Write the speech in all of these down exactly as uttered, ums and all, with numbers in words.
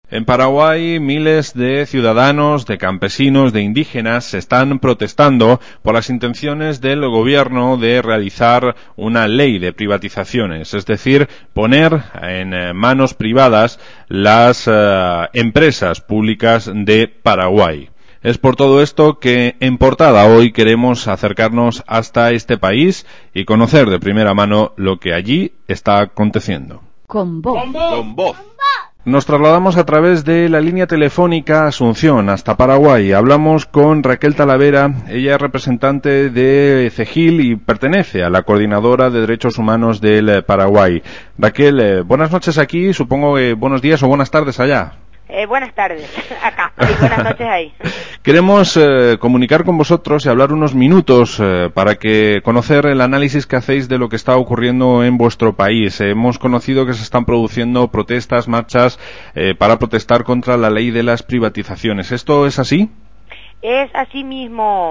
En Paraguay, miles de ciudadanos, de campesinos, de indígenas están protestando por las intenciones del gobierno de realizar una ley de privatizaciones, es decir, poner en manos privadas las uh, empresas públicas de Paraguay. Es por todo esto que en Portada hoy queremos acercarnos hasta este país y conocer de primera mano lo que allí está aconteciendo. Con voz. Con voz. Con voz. Nos trasladamos a través de la línea telefónica Asunción hasta Paraguay. Hablamos con Raquel Talavera, ella es representante de CEGIL y pertenece a la Coordinadora de Derechos Humanos del Paraguay. Raquel, eh, buenas noches aquí, supongo que buenos días o buenas tardes allá. Eh, buenas tardes, acá, y buenas noches ahí. Queremos eh, comunicar con vosotros y hablar unos minutos eh, para que conocer el análisis que hacéis de lo que está ocurriendo en vuestro país. Eh, hemos conocido que se están produciendo protestas, marchas eh, para protestar contra la ley de las privatizaciones. ¿Esto es así? Es así mismo.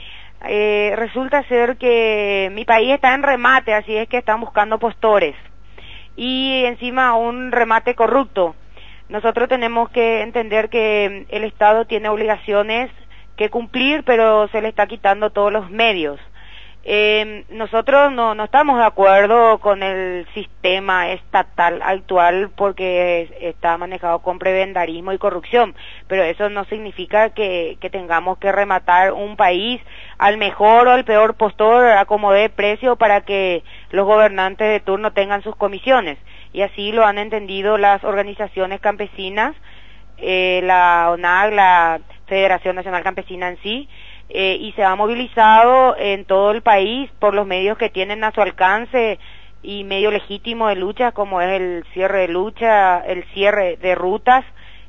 Eh, resulta ser que mi país está en remate, así es que están buscando postores. Y encima un remate corrupto. Nosotros tenemos que entender que el Estado tiene obligaciones que cumplir, pero se le está quitando todos los medios. Eh, nosotros no, no estamos de acuerdo con el sistema estatal actual porque está manejado con prebendarismo y corrupción, pero eso no significa que, que tengamos que rematar un país al mejor o al peor postor a como dé precio para que los gobernantes de turno tengan sus comisiones. Y así lo han entendido las organizaciones campesinas, eh, la O N A C, la Federación Nacional Campesina en sí, eh, y se ha movilizado en todo el país por los medios que tienen a su alcance y medio legítimo de lucha, como es el cierre de lucha, el cierre de rutas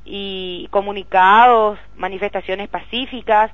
y comunicados, manifestaciones pacíficas,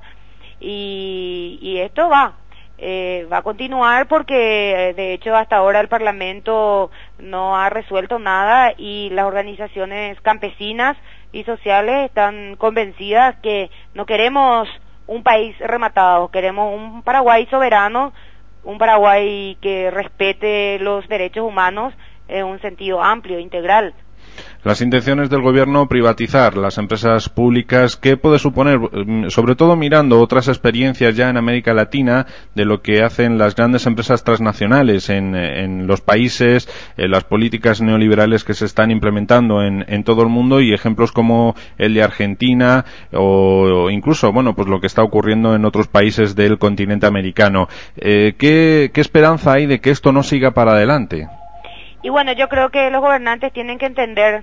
y, y esto va. Eh, va a continuar porque de hecho hasta ahora el Parlamento no ha resuelto nada y las organizaciones campesinas y sociales están convencidas que no queremos un país rematado, queremos un Paraguay soberano, un Paraguay que respete los derechos humanos en un sentido amplio, integral. Las intenciones del gobierno privatizar las empresas públicas, ¿qué puede suponer? Sobre todo mirando otras experiencias ya en América Latina de lo que hacen las grandes empresas transnacionales en, en los países, en las políticas neoliberales que se están implementando en, en todo el mundo y ejemplos como el de Argentina o, o incluso, bueno, pues lo que está ocurriendo en otros países del continente americano. Eh, ¿qué, qué esperanza hay de que esto no siga para adelante? Y bueno, yo creo que los gobernantes tienen que entender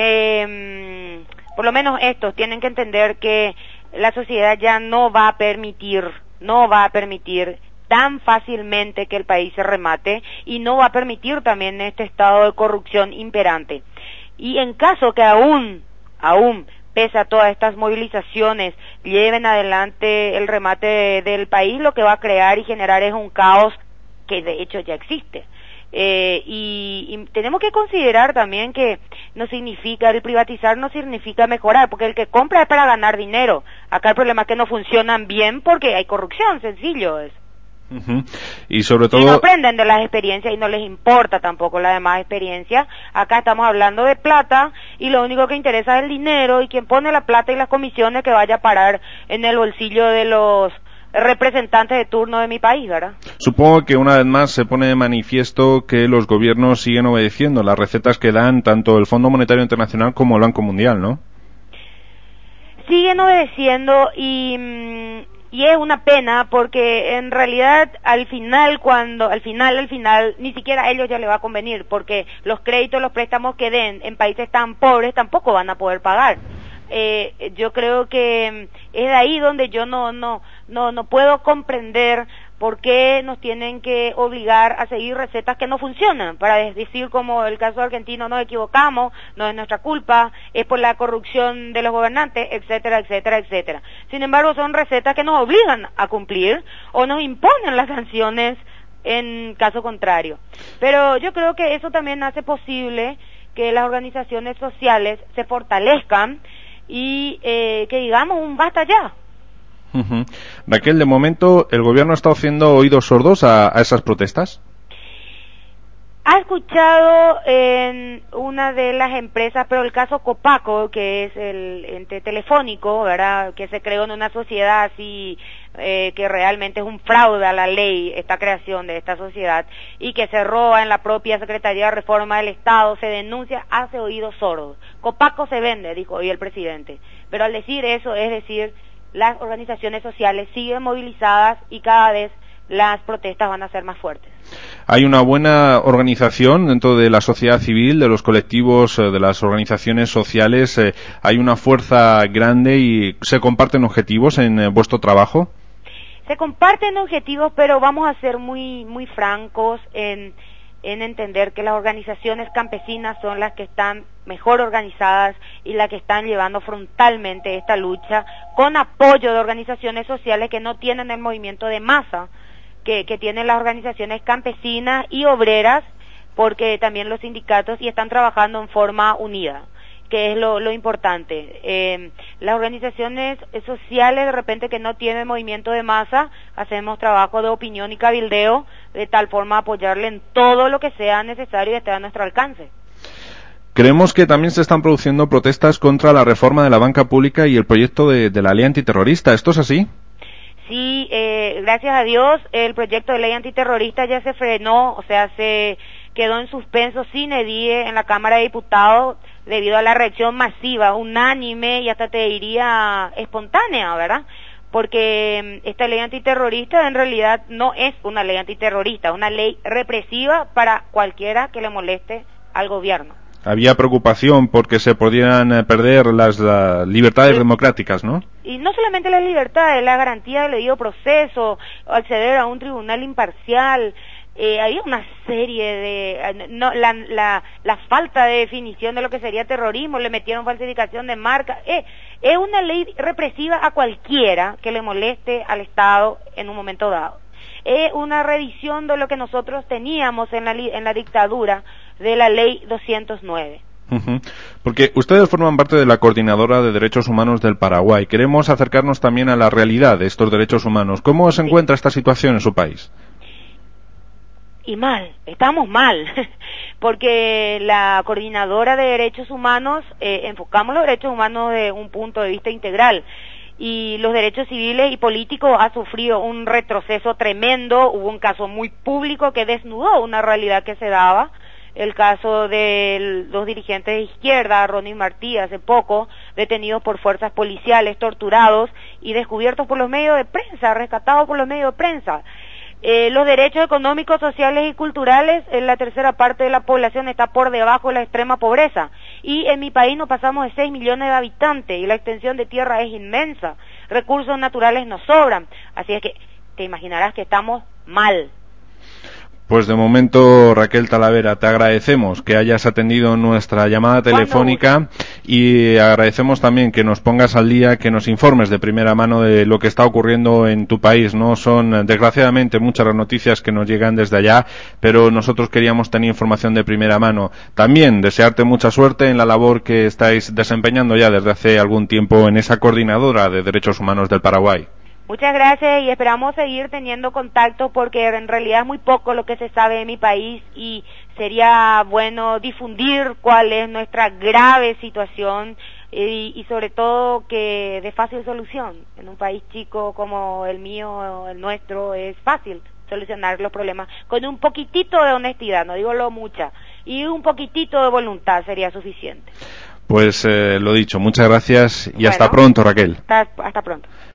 que, mmm, por lo menos estos, tienen que entender que la sociedad ya no va a permitir, no va a permitir tan fácilmente que el país se remate y no va a permitir también este estado de corrupción imperante. Y en caso que aún, aún, pese a todas estas movilizaciones, lleven adelante el remate del país, lo que va a crear y generar es un caos que de hecho ya existe. Eh, y, y tenemos que considerar también que no significa, el privatizar no significa mejorar, porque el que compra es para ganar dinero. Acá el problema es que no funcionan bien porque hay corrupción, sencillo es. Uh-huh. Y sobre todo... Y no aprenden de las experiencias y no les importa tampoco la demás experiencia. Acá estamos hablando de plata y lo único que interesa es el dinero y quien pone la plata y las comisiones que vaya a parar en el bolsillo de los representantes de turno de mi país, ¿verdad? Supongo que una vez más se pone de manifiesto que los gobiernos siguen obedeciendo las recetas que dan tanto el Fondo Monetario Internacional como el Banco Mundial, ¿no? Siguen obedeciendo y, y es una pena porque en realidad al final, cuando, al final, al final, ni siquiera a ellos ya les va a convenir porque los créditos, los préstamos que den en países tan pobres tampoco van a poder pagar. Eh, yo creo que es de ahí donde yo no no no no puedo comprender por qué nos tienen que obligar a seguir recetas que no funcionan, para decir como el caso argentino, nos equivocamos, no es nuestra culpa, es por la corrupción de los gobernantes, etcétera, etcétera, etcétera. Sin embargo, son recetas que nos obligan a cumplir o nos imponen las sanciones en caso contrario. Pero yo creo que eso también hace posible que las organizaciones sociales se fortalezcan y eh, que digamos un basta ya. Uh-huh. Raquel, de momento, ¿el gobierno está haciendo oídos sordos a, a esas protestas? ha escuchado en una de las empresas, pero el caso Copaco, que es el ente telefónico, ¿verdad?, que se creó en una sociedad así, eh, que realmente es un fraude a la ley, esta creación de esta sociedad, y que se roba en la propia Secretaría de Reforma del Estado, se denuncia, hace oídos sordos. Copaco se vende, dijo hoy el presidente, pero al decir eso, es decir, las organizaciones sociales siguen movilizadas y cada vez las protestas van a ser más fuertes. Hay una buena organización dentro de la sociedad civil, de los colectivos, de las organizaciones sociales. Eh, hay una fuerza grande y se comparten objetivos en eh, vuestro trabajo. Se comparten objetivos, pero vamos a ser muy muy francos en en entender que las organizaciones campesinas son las que están mejor organizadas y las que están llevando frontalmente esta lucha, con apoyo de organizaciones sociales que no tienen el movimiento de masa que, que tienen las organizaciones campesinas y obreras, porque también los sindicatos, y están trabajando en forma unida, que es lo, lo importante. Eh, las organizaciones sociales, de repente, que no tienen movimiento de masa, hacemos trabajo de opinión y cabildeo, de tal forma apoyarle en todo lo que sea necesario y esté a nuestro alcance. Creemos que también se están produciendo protestas contra la reforma de la banca pública y el proyecto de, de la ley antiterrorista. ¿Esto es así? Sí, eh, gracias a Dios, el proyecto de ley antiterrorista ya se frenó, o sea, se quedó en suspenso sine die en la Cámara de Diputados debido a la reacción masiva, unánime y hasta te diría espontánea, ¿verdad? Porque esta ley antiterrorista en realidad no es una ley antiterrorista, es una ley represiva para cualquiera que le moleste al gobierno. Había preocupación porque se podían perder las, las libertades sí. democráticas, ¿no? Y no solamente las libertades, la garantía del debido proceso, acceder a un tribunal imparcial. Eh, había una serie de... No, la, la, la falta de definición de lo que sería terrorismo, le metieron falsificación de marca. Eh, es una ley represiva a cualquiera que le moleste al Estado en un momento dado. Es una revisión de lo que nosotros teníamos en la, en la dictadura de la ley doscientos nueve. Uh-huh. Porque ustedes forman parte de la Coordinadora de Derechos Humanos del Paraguay. Queremos acercarnos también a la realidad de estos derechos humanos. ¿Cómo se sí. encuentra esta situación en su país? Y mal, estamos mal, porque la Coordinadora de Derechos Humanos, eh, enfocamos los derechos humanos de un punto de vista integral, y los derechos civiles y políticos ha sufrido un retroceso tremendo. Hubo un caso muy público que desnudó una realidad que se daba, el caso de los dirigentes de izquierda, Ronnie Martí, hace poco, detenidos por fuerzas policiales, torturados y descubiertos por los medios de prensa, rescatados por los medios de prensa. Eh, los derechos económicos, sociales y culturales, en la tercera parte de la población está por debajo de la extrema pobreza, y en mi país no pasamos de seis millones de habitantes y la extensión de tierra es inmensa, recursos naturales nos sobran, así es que te imaginarás que estamos mal. Pues de momento, Raquel Talavera, te agradecemos que hayas atendido nuestra llamada telefónica y agradecemos también que nos pongas al día, que nos informes de primera mano de lo que está ocurriendo en tu país. No son, desgraciadamente, muchas las noticias que nos llegan desde allá, pero nosotros queríamos tener información de primera mano. También desearte mucha suerte en la labor que estáis desempeñando ya desde hace algún tiempo en esa Coordinadora de Derechos Humanos del Paraguay. Muchas gracias y esperamos seguir teniendo contacto porque en realidad es muy poco lo que se sabe de mi país y sería bueno difundir cuál es nuestra grave situación y, y sobre todo que de fácil solución. En un país chico como el mío, el nuestro, es fácil solucionar los problemas con un poquitito de honestidad, no digo lo mucha, y un poquitito de voluntad sería suficiente. Pues eh, lo dicho, muchas gracias y bueno, hasta pronto, Raquel. Hasta, hasta pronto.